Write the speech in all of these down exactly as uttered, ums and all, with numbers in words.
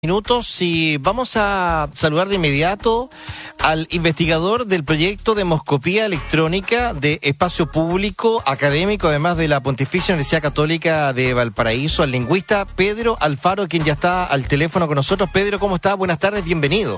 Minutos y vamos a saludar de inmediato al investigador del proyecto de Demoscopía Electrónica de Espacio Público Académico, además de la Pontificia Universidad Católica de Valparaíso, al lingüista Pedro Alfaro, quien ya está al teléfono con nosotros. Pedro, ¿cómo está? Buenas tardes, bienvenido.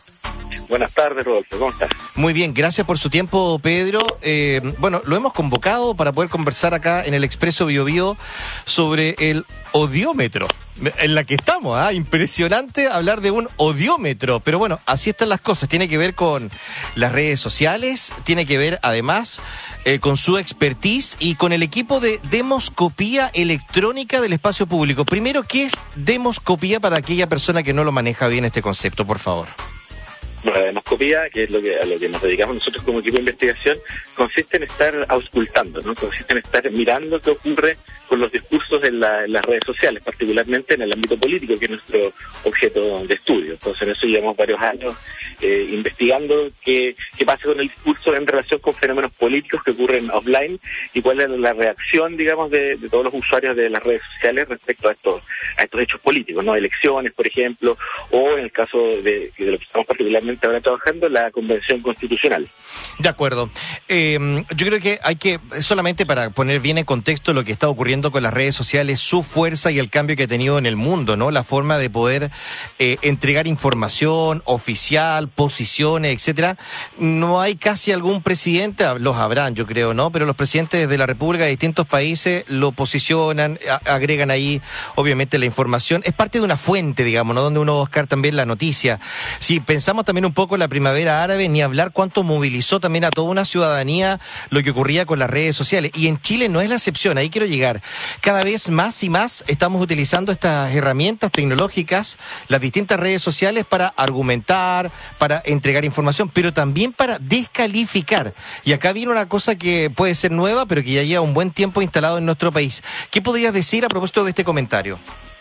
Buenas tardes, Rodolfo, ¿cómo estás? Muy bien, gracias por su tiempo, Pedro. Eh, bueno, lo hemos convocado para poder conversar acá en el Expreso Bio Bio sobre el odiómetro, en la que estamos, ¿ah? Impresionante hablar de un odiómetro, pero bueno, así están las cosas, tiene que ver con las redes sociales, tiene que ver además eh, con su expertise y con el equipo de Demoscopía Electrónica del Espacio Público. Primero, ¿qué es Demoscopía para aquella persona que no lo maneja bien este concepto, por favor? Bueno, la demoscopía, que es lo que, a lo que nos dedicamos nosotros como equipo de investigación, consiste en estar auscultando, ¿no? Consiste en estar mirando qué ocurre con los discursos en, la, en las redes sociales, particularmente en el ámbito político, que es nuestro objeto de estudio. Entonces, en eso llevamos varios años eh, investigando qué, qué pasa con el discurso en relación con fenómenos políticos que ocurren offline y cuál es la reacción, digamos, de, de todos los usuarios de las redes sociales respecto a estos, a estos hechos políticos, ¿no? Elecciones, por ejemplo, o en el caso de, de lo que estamos particularmente ahora trabajando, la Convención Constitucional. De acuerdo. Eh, yo creo que hay que, solamente para poner bien en contexto lo que está ocurriendo con las redes sociales, su fuerza y el cambio que ha tenido en el mundo, ¿no? La forma de poder eh, entregar información oficial, posiciones, etcétera. No hay casi algún presidente, los habrán, yo creo, ¿no? Pero los presidentes de la República de distintos países lo posicionan, a, agregan ahí, obviamente, la información. Es parte de una fuente, digamos, ¿no? Donde uno va a buscar también la noticia. Si pensamos también un poco en la primavera árabe, ni hablar cuánto movilizó también a toda una ciudadanía lo que ocurría con las redes sociales. Y en Chile no es la excepción, ahí quiero llegar. Cada vez más y más estamos utilizando estas herramientas tecnológicas, las distintas redes sociales, para argumentar, para entregar información, pero también para descalificar. Y acá viene una cosa que puede ser nueva, pero que ya lleva un buen tiempo instalado en nuestro país. ¿Qué podrías decir a propósito de este comentario?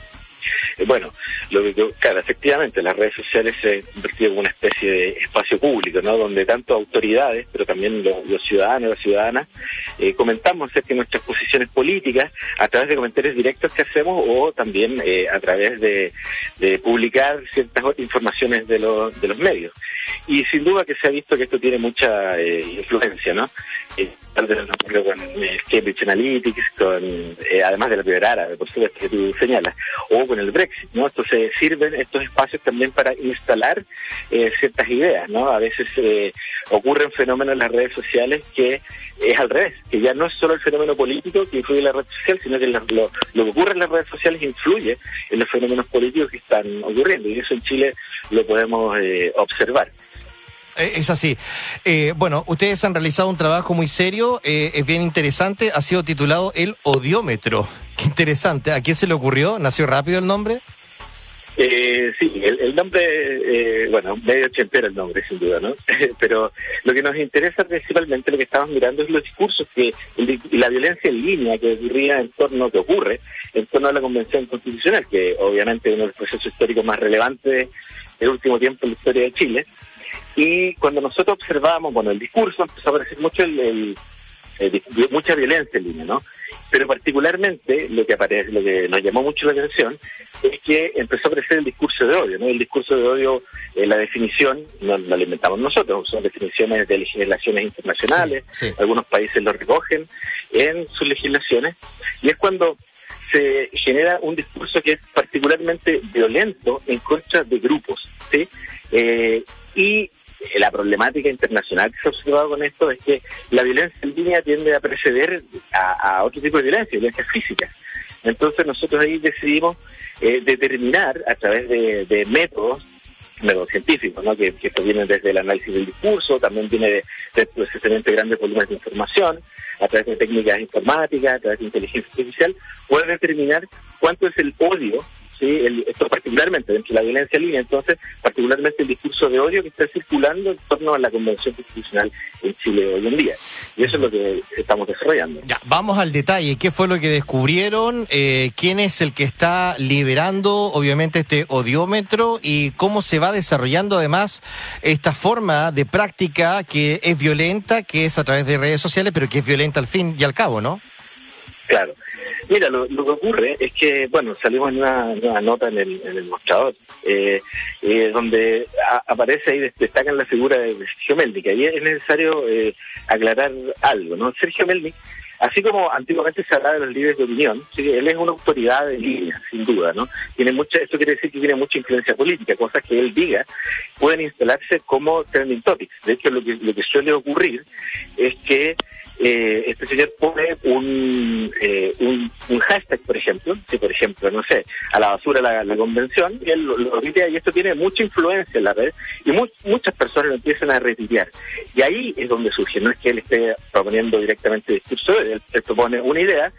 Bueno, lo que, claro, efectivamente las redes sociales se han convertido en una especie de espacio público, ¿no? Donde tanto autoridades, pero también los, los ciudadanos y las ciudadanas, eh, comentamos acerca de nuestras posiciones políticas a través de comentarios directos que hacemos o también eh, a través de, de publicar ciertas informaciones de, lo, de los medios. Y sin duda que se ha visto que esto tiene mucha eh, influencia, ¿no? Eh, tal vez nos ocurrió con eh, Cambridge Analytics, con, eh, además de la primavera árabe, por supuesto, que tú señalas, o con el Brexit, ¿no? Esto se sirven estos espacios también para instalar eh, ciertas ideas, ¿no? A veces eh, ocurren fenómenos en las redes sociales que es al revés, que ya no es solo el fenómeno político que influye en la red social, sino que lo, lo, lo que ocurre en las redes sociales influye en los fenómenos políticos que están ocurriendo, y eso en Chile lo podemos eh, observar. Es así. Eh, bueno, ustedes han realizado un trabajo muy serio, eh, es bien interesante, ha sido titulado El Odiómetro. Qué interesante. ¿A quién se le ocurrió? ¿Nació rápido el nombre? Eh, sí, el, el nombre, eh, bueno, medio ochentero el nombre, sin duda, ¿no? Pero lo que nos interesa principalmente, lo que estamos mirando, es los discursos que y la violencia en línea que ocurría en torno, que ocurre en torno a la Convención Constitucional, que obviamente es uno de los procesos históricos más relevantes del último tiempo en la historia de Chile. Y cuando nosotros observamos, bueno, el discurso empezó a aparecer mucho el, el, el, mucha violencia en línea, ¿no? Pero particularmente lo que aparece, lo que nos llamó mucho la atención es que empezó a aparecer el discurso de odio, ¿no? El discurso de odio, eh, la definición, no, no la inventamos nosotros, son definiciones de legislaciones internacionales, sí, sí. Algunos países lo recogen en sus legislaciones, y es cuando se genera un discurso que es particularmente violento en contra de grupos, ¿sí? Eh, y la problemática internacional que se ha observado con esto es que la violencia en línea tiende a preceder a, a otro tipo de violencia, violencia física. Entonces nosotros ahí decidimos eh, determinar a través de, de métodos, métodos científicos, ¿no? que, que esto viene desde el análisis del discurso, también viene de, de procesamiento de grandes volúmenes de información, a través de técnicas informáticas, a través de inteligencia artificial, poder determinar cuánto es el odio, ¿sí? El, esto particularmente dentro de la violencia en línea, entonces particularmente el discurso de odio que está circulando en torno a la Convención Constitucional en Chile hoy en día, y eso es lo que estamos desarrollando. Ya, vamos al detalle. ¿Qué fue lo que descubrieron? Eh, ¿quién es el que está liderando obviamente este odiómetro y cómo se va desarrollando además esta forma de práctica que es violenta, que es a través de redes sociales, pero que es violenta al fin y al cabo, ¿no? Claro. Mira, lo, lo que ocurre es que, bueno, salimos en una, una nota en el, en el mostrador, eh, eh, donde a, aparece y destacan la figura de Sergio Melnik. Ahí es necesario eh, aclarar algo, ¿no? Sergio Melnik, así como antiguamente se hablaba de los líderes de opinión, ¿sí? Él es una autoridad de línea, sin duda, ¿no? Tiene mucha, esto quiere decir que tiene mucha influencia política, cosas que él diga pueden instalarse como trending topics. De hecho, lo que, lo que suele ocurrir es que Eh, este señor pone un, eh, un un hashtag, por ejemplo, si por ejemplo, no sé, a la basura la, la convención, y él lo, lo repite, y esto tiene mucha influencia en la red, y mu muchas personas lo empiezan a retuitear. Y ahí es donde surge, no es que él esté proponiendo directamente discurso, él, él propone una idea,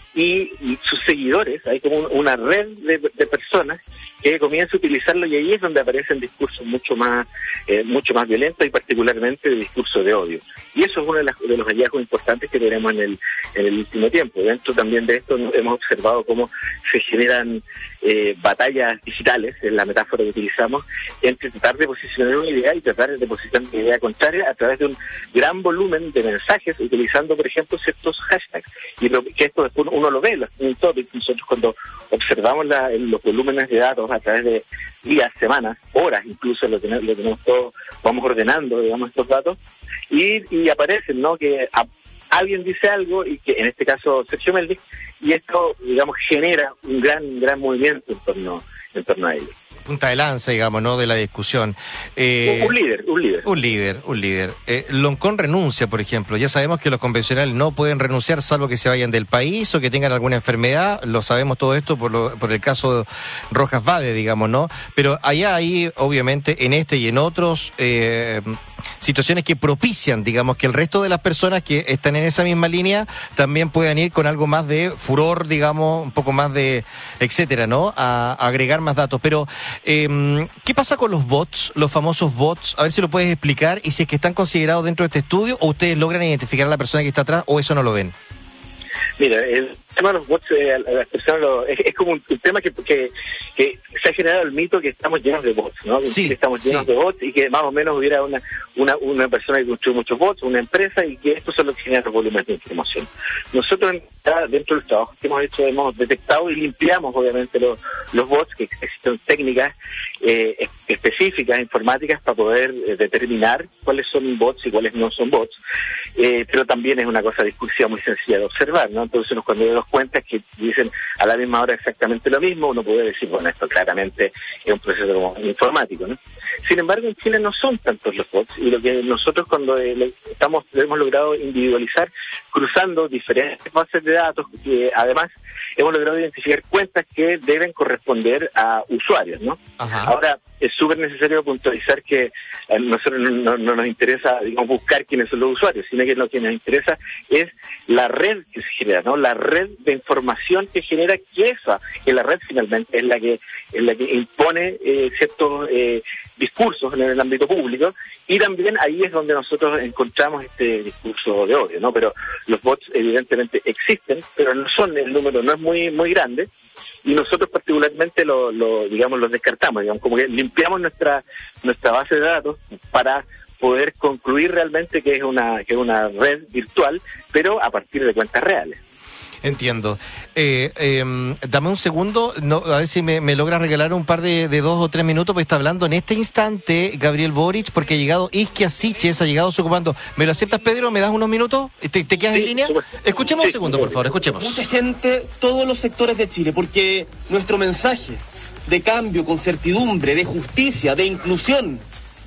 y, y sus seguidores, hay como un, una red de, de personas que comienza a utilizarlo, y ahí es donde aparecen discursos mucho más eh, mucho más violentos, y particularmente de discurso de odio. Y eso es uno de, las, de los hallazgos importantes que tenemos en el, en el último tiempo. Dentro también de esto hemos observado cómo se generan eh, batallas digitales, en la metáfora que utilizamos, entre tratar de posicionar una idea y tratar de posicionar una idea contraria a través de un gran volumen de mensajes, utilizando, por ejemplo, ciertos hashtags. Y lo, que esto después uno lo ve, los topics. Nosotros cuando observamos la, los volúmenes de datos a través de días, semanas, horas, incluso lo tenemos, lo tenemos todo, vamos ordenando, digamos, estos datos, y, y aparecen, ¿no?, que a, alguien dice algo, y que en este caso Sergio Melnik, y esto, digamos, genera un gran gran movimiento en torno, en torno a ello. Punta de lanza, digamos, ¿no?, de la discusión. Eh, un, un líder, un líder. Un líder, un líder. Eh, Loncón renuncia, por ejemplo. Ya sabemos que los convencionales no pueden renunciar salvo que se vayan del país o que tengan alguna enfermedad. Lo sabemos todo esto por, lo, por el caso Rojas Vade, digamos, ¿no? Pero allá hay, obviamente, en este y en otros, eh, situaciones que propician, digamos, que el resto de las personas que están en esa misma línea también puedan ir con algo más de furor, digamos, un poco más de, etcétera, ¿no?, a, a agregar más datos. Pero Eh, ¿qué pasa con los bots, los famosos bots? A ver si lo puedes explicar, y si es que están considerados dentro de este estudio, o ustedes logran identificar a la persona que está atrás, o eso no lo ven. Mira, el tema de los bots, eh, las personas lo, es, es como un, un tema que, que, que se ha generado el mito que estamos llenos de bots, ¿no? Sí, que estamos llenos sí. de bots, y que más o menos hubiera una, una, una persona que construye muchos bots, una empresa, y que estos son los que generan los volúmenes de información. Nosotros, dentro del trabajo que hemos hecho, hemos detectado y limpiamos, obviamente, los, los bots, que existen técnicas eh, específicas, informáticas, para poder eh, determinar cuáles son bots y cuáles no son bots. Eh, pero también es una cosa discursiva muy sencilla de observar, ¿no? Entonces, cuando nos damos cuenta que dicen a la misma hora exactamente lo mismo, uno puede decir, bueno, esto claramente es un proceso como informático, ¿no? Sin embargo, en Chile no son tantos los bots, y lo que nosotros cuando eh, estamos hemos logrado individualizar cruzando diferentes bases de datos, que además hemos logrado identificar cuentas que deben corresponder a usuarios, ¿no? Ajá. Ahora, es súper necesario puntualizar que a nosotros no, no, no nos interesa, digamos, buscar quiénes son los usuarios, sino que lo que nos interesa es la red que se genera, ¿no? La red de información que genera, que esa, que la red finalmente es la que es la que impone eh, ciertos eh, discursos en el ámbito público, y también ahí es donde nosotros encontramos este discurso de odio, ¿no? Pero los bots evidentemente existen, pero no son, el número no es muy muy grande, y nosotros particularmente lo, lo digamos los descartamos, digamos, como que limpiamos nuestra nuestra base de datos para poder concluir realmente que es una que es una red virtual, pero a partir de cuentas reales. Entiendo. Eh, eh, dame un segundo, no, a ver si me, me logras regalar un par de, de dos o tres minutos, porque está hablando en este instante Gabriel Boric, porque ha llegado Isquia Siches, ha llegado ocupando. ¿Me lo aceptas, Pedro? ¿Me das unos minutos? ¿Te, te quedas sí, en línea? Escuchemos sí, un segundo, por favor, escuchemos. Mucha gente, todos los sectores de Chile, porque nuestro mensaje de cambio, con certidumbre, de justicia, de inclusión,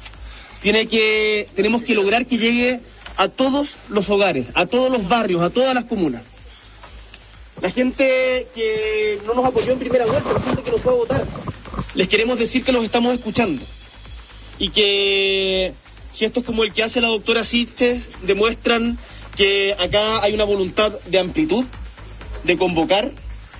tiene que, tenemos que lograr que llegue a todos los hogares, a todos los barrios, a todas las comunas. La gente que no nos apoyó en primera vuelta, la gente que nos fue a votar, les queremos decir que los estamos escuchando. Y que gestos como el que hace la doctora Siches demuestran que acá hay una voluntad de amplitud, de convocar.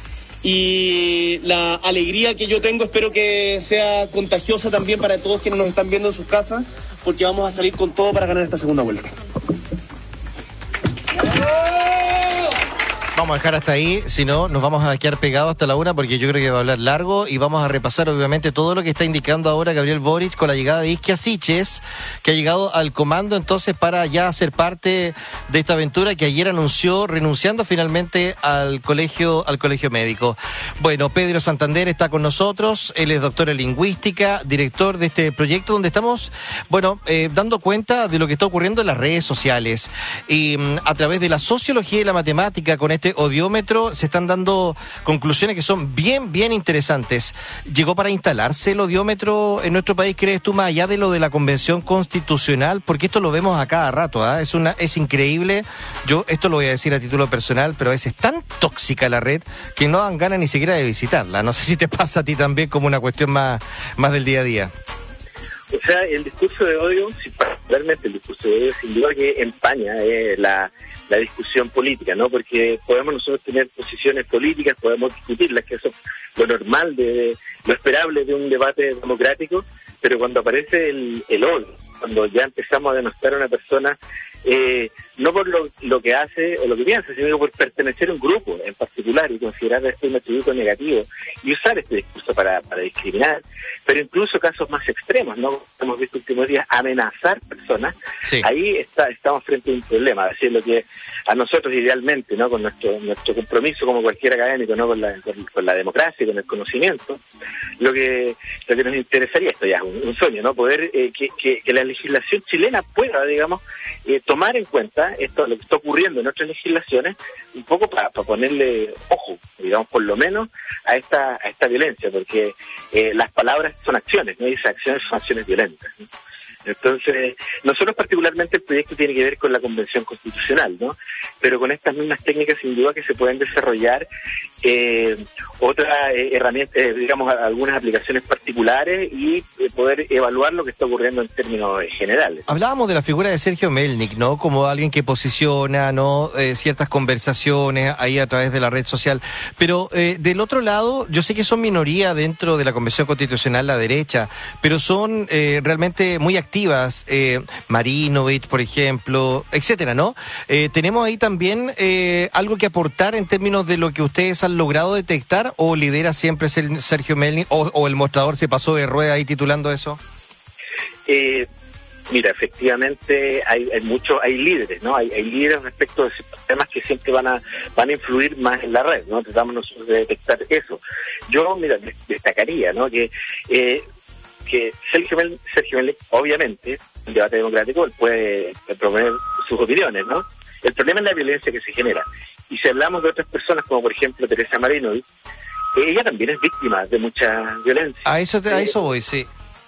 Y la alegría que yo tengo espero que sea contagiosa también para todos quienes nos están viendo en sus casas, porque vamos a salir con todo para ganar esta segunda vuelta. Vamos a dejar hasta ahí, si no nos vamos a quedar pegados hasta la una porque yo creo que va a hablar largo y vamos a repasar obviamente todo lo que está indicando ahora Gabriel Boric con la llegada de Isquia Siches, que ha llegado al comando entonces para ya ser parte de esta aventura que ayer anunció renunciando finalmente al colegio al colegio médico. Bueno, Pedro Santander está con nosotros, él es doctor en lingüística, director de este proyecto donde estamos, bueno, eh, dando cuenta de lo que está ocurriendo en las redes sociales y mm, a través de la sociología y la matemática con este odiómetro se están dando conclusiones que son bien, bien interesantes. ¿Llegó para instalarse el odiómetro en nuestro país, crees tú, más allá de lo de la Convención Constitucional? Porque esto lo vemos a cada rato, ¿eh? Es una, es increíble. Yo esto lo voy a decir a título personal, pero a veces es tan tóxica la red que no dan ganas ni siquiera de visitarla. No sé si te pasa a ti también como una cuestión más, más del día a día. O sea, el discurso de odio, sí, particularmente el discurso de odio, sin duda que empaña eh, la... la discusión política, ¿no? Porque podemos nosotros tener posiciones políticas, podemos discutirlas, que eso es lo normal, de lo esperable de un debate democrático, pero cuando aparece el, el odio, cuando ya empezamos a denostar a una persona, eh, no por lo, lo que hace o lo que piensa, sino por pertenecer a un grupo en particular y considerar este un atributo negativo y usar este discurso para, para discriminar, pero incluso casos más extremos, ¿no? Hemos visto últimos días amenazar personas, sí. Ahí está, estamos frente a un problema, es decir, lo que a nosotros idealmente, ¿no? Con nuestro nuestro compromiso como cualquier académico, ¿no? Con la, con, con la democracia y con el conocimiento, lo que lo que nos interesaría, esto ya es un, un sueño, ¿no? Poder eh, que, que, que la legislación chilena pueda, digamos, eh, tomar en cuenta esto, lo que está ocurriendo en otras legislaciones, un poco para pa ponerle ojo, digamos, por lo menos a esta a esta violencia, porque eh, las palabras son acciones, ¿no? Y esas acciones son acciones violentas, ¿no? Entonces, nosotros particularmente el proyecto tiene que ver con la Convención Constitucional, ¿no? Pero con estas mismas técnicas sin duda que se pueden desarrollar eh, otras eh, herramientas, eh, digamos, algunas aplicaciones particulares y eh, poder evaluar lo que está ocurriendo en términos eh, generales. Hablábamos de la figura de Sergio Melnik, ¿no? Como alguien que posiciona, ¿no? Eh, ciertas conversaciones ahí a través de la red social. Pero eh, del otro lado, yo sé que son minoría dentro de la Convención Constitucional, la derecha, pero son eh, realmente muy activos. activas, eh, Marinovich, por ejemplo, etcétera, ¿no? Eh, ¿Tenemos ahí también eh, algo que aportar en términos de lo que ustedes han logrado detectar o lidera siempre Sergio Melnik o, o el mostrador se pasó de rueda ahí titulando eso? Eh, mira, efectivamente hay, hay muchos, hay líderes, ¿no? Hay, hay líderes respecto de temas que siempre van a van a influir más en la red, ¿no? Tratamos nosotros de detectar eso. Yo, mira, destacaría, ¿no? Que eh, que Sergio Melnik, Sergio Melnik, obviamente, en debate democrático, él puede proponer sus opiniones, ¿no? El problema es la violencia que se genera. Y si hablamos de otras personas, como por ejemplo Teresa Marinovich, ella también es víctima de mucha violencia. A eso, te, a eso voy, sí.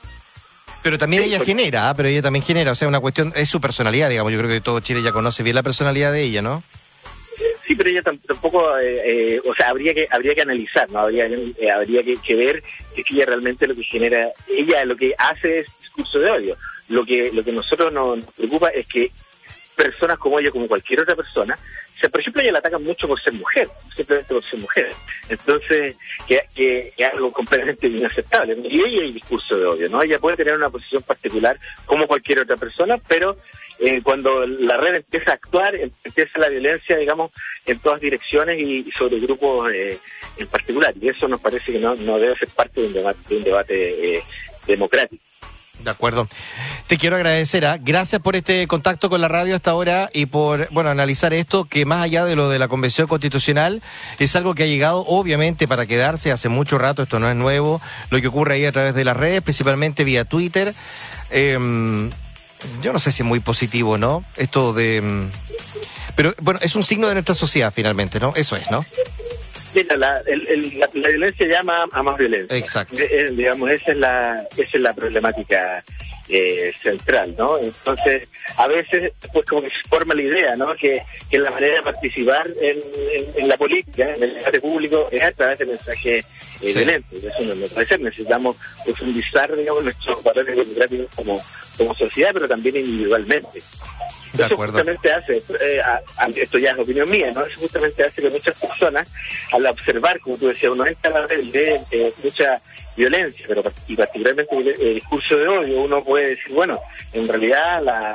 Pero también sí, ella porque... genera, ¿eh? pero ella también genera, o sea, una cuestión, es su personalidad, digamos, yo creo que todo Chile ya conoce bien la personalidad de ella, ¿no? Sí, pero ella tampoco, eh, eh, o sea, habría que habría que analizar, ¿no? Habría, eh, habría que, que ver que ella realmente lo que genera, ella lo que hace es discurso de odio. Lo que lo que nosotros nos, nos preocupa es que personas como ella, como cualquier otra persona, o sea, por ejemplo, ella la atacan mucho por ser mujer, simplemente por ser mujer. Entonces, que, que, que es algo completamente inaceptable. Y ella hay discurso de odio, ¿no? Ella puede tener una posición particular como cualquier otra persona, pero Eh, cuando la red empieza a actuar, empieza la violencia, digamos, en todas direcciones y, y sobre grupos eh, en particular. Y eso nos parece que no, no debe ser parte de un debate, de un debate eh, democrático. De acuerdo. Te quiero agradecer, ¿eh? Gracias por este contacto con la radio hasta ahora y por, bueno, analizar esto que más allá de lo de la Convención Constitucional es algo que ha llegado obviamente para quedarse hace mucho rato, esto no es nuevo, lo que ocurre ahí a través de las redes, principalmente vía Twitter. Eh, Yo no sé si es muy positivo, ¿no? Esto de... Pero, bueno, es un signo de nuestra sociedad, finalmente, ¿no? Eso es, ¿no? Mira, la, el, el, la, la violencia llama a más violencia. Exacto. Eh, digamos, esa es la esa es la problemática eh, central, ¿no? Entonces, a veces, pues como que se forma la idea, ¿no? Que, que la manera de participar en, en, en la política, en el debate público, es a través de mensajes eh, sí. violentos. Eso no, no puede ser. Necesitamos profundizar, digamos, nuestros valores democráticos como como sociedad, pero también individualmente. De eso acuerdo. Justamente hace, eh, a, a, esto ya es opinión mía, ¿no? Eso justamente hace que muchas personas, al observar, como tú decías, uno entra a la red de eh, mucha violencia, pero y particularmente el, el discurso de odio, uno puede decir, bueno, en realidad la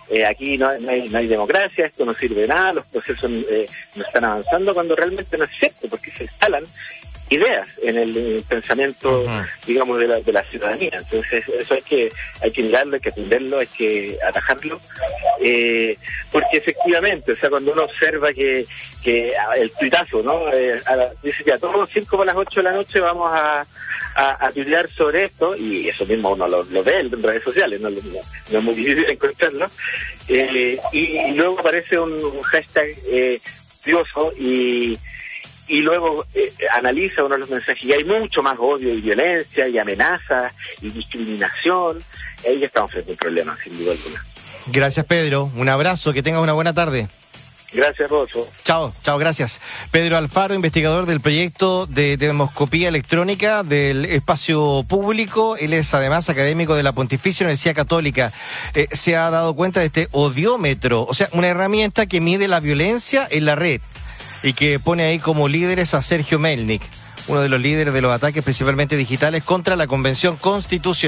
eh, aquí no, no, hay, no hay democracia, esto no sirve de nada, los procesos eh, no están avanzando, cuando realmente no es cierto, porque se instalan ideas en el, en el pensamiento, uh-huh. digamos, de la, de la ciudadanía. Entonces eso hay que hay que mirarlo, hay que atenderlo, hay que atajarlo, eh, porque efectivamente, o sea, cuando uno observa que, que el tuitazo, ¿no? Eh, a la, dice que a todos los cinco para las ocho de la noche vamos a, a, a tuitear sobre esto, y eso mismo uno lo, lo ve en redes sociales, no, no, no es muy difícil encontrarlo, eh, y, y luego aparece un, un hashtag eh, dioso y y luego eh, analiza uno de los mensajes y hay mucho más odio y violencia y amenazas y discriminación. Ahí ya estamos frente a un problema, sin duda alguna. Gracias, Pedro. Un abrazo, que tengas una buena tarde. Gracias, Rosso. Chao, chao, gracias. Pedro Alfaro, investigador del proyecto de demoscopía electrónica del espacio público. Él es además académico de la Pontificia Universidad Católica. Eh, se ha dado cuenta de este odiómetro, o sea, una herramienta que mide la violencia en la red y que pone ahí como líderes a Sergio Melnik, uno de los líderes de los ataques principalmente digitales contra la Convención Constitucional.